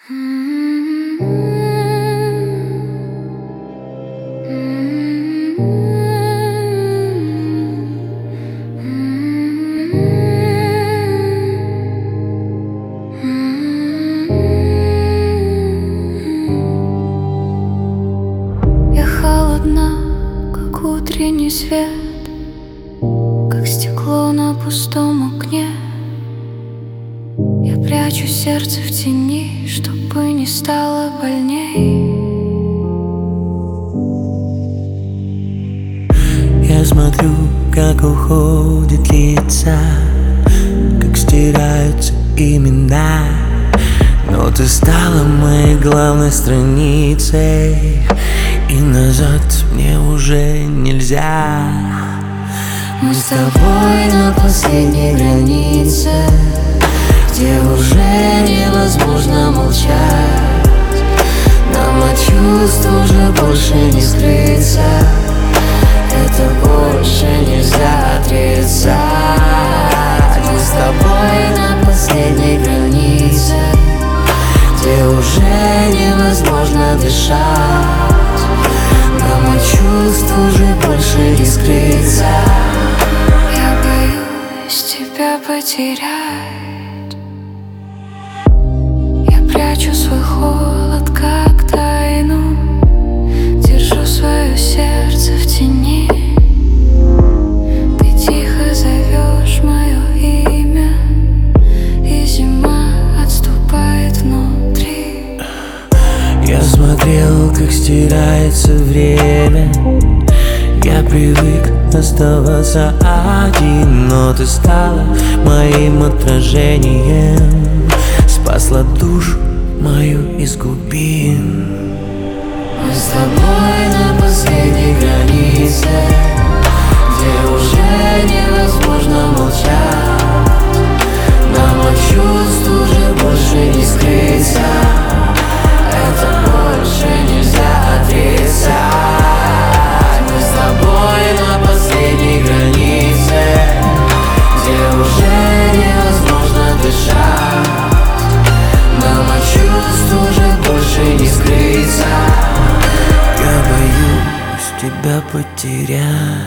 Я холодна, как утренний свет, как стекло на пустом окне. Я прячу сердце в тени, чтобы не стало больней. Я смотрю, как уходят лица, как стираются имена, но ты стала моей главной страницей, и назад мне уже нельзя. Мы с тобой на последней границе, где уже невозможно молчать. Нам от чувств уже больше не скрыться, это больше нельзя отрицать. Мы с тобой на последней границе, где уже невозможно дышать. Нам от чувств уже больше не скрыться. Я боюсь тебя потерять. Я прячу свой холод, как тайну, держу свое сердце в тени. Ты тихо зовешь мое имя, и зима отступает внутри. Я смотрел, как стирается время. Я привык оставаться один, но ты стала моим отражением, спасла душу мою из глубин. Мы с тобой на последней границе, где уже невозможно молчать. Нам от чувств уже больше не скрыться, это больше нельзя отрицать. Мы с тобой на последней границе, где уже невозможно дышать. Нам от чувств уже больше не скрыться. Я боюсь тебя потерять.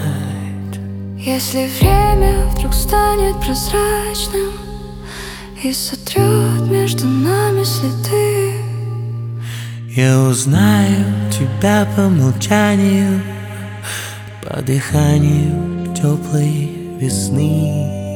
Если время вдруг станет прозрачным и сотрет между нами следы, я узнаю тебя по молчанию, по дыханию теплой весны.